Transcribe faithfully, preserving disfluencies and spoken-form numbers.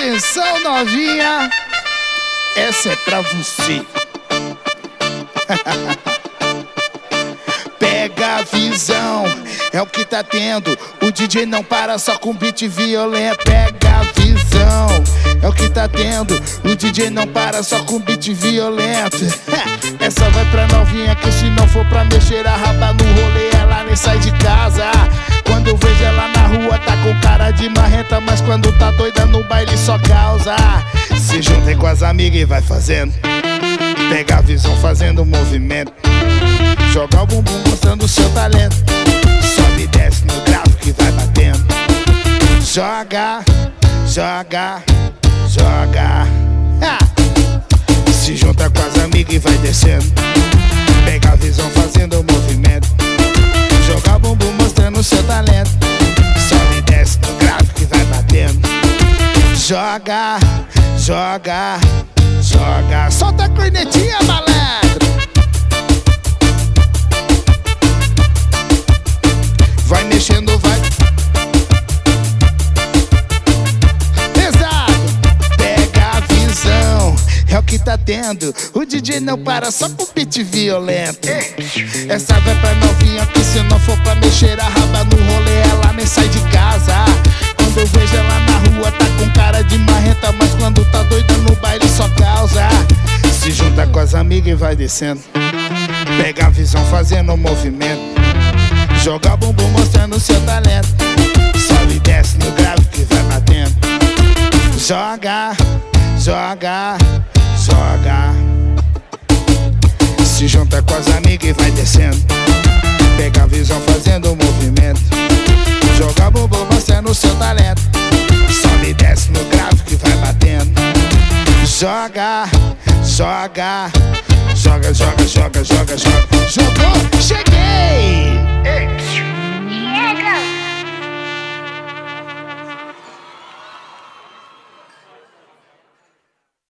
Atenção, novinha, essa é pra você. Pega a visão, é o que tá tendo. O D J não para só com beat violento. Pega a visão, é o que tá tendo. O D J não para só com beat violento. Essa vai pra novinha que se não for pra mexer a raba no rolê, ela nem sai de casa. Quando eu vejo ela na rua tá com cara de marrenta, mas quando tá doida no baile só causa. Se juntem com as amigas e vai fazendo. Pega a visão fazendo movimento. Joga o bumbum mostrando o seu talento. Sobe e desce no grave que vai batendo. Joga, joga, joga. Ah! Se junta com as amigas e vai descendo. Pega a visão fazendo o movimento. Joga o bumbum mostrando o seu talento. Sobe e desce no grave que vai batendo. Joga, joga, joga. Solta a cornetinha, malandro. Vai mexendo, vai. Pesado. Pega a visão, é o que tá tendo. O D J não para só com beat violento. Essa vai pra novinha que se não for pra mexer a raba no rolê, ela nem sai de casa. Quando eu vejo ela na rua tá com cara de marrenta, mas quando tá doida no baile só causa. Se junta com as amigas e vai descendo. Pega a visão fazendo o movimento. Joga bumbum mostrando o seu talento. Sobe e desce no grave que vai batendo. Joga, joga, joga. Se junta com as amigas e vai descendo. Pega a visão fazendo o movimento. Joga bumbum mostrando o seu talento. Sobe e desce no grave que vai batendo. Joga, joga, joga, joga, joga, joga, joga.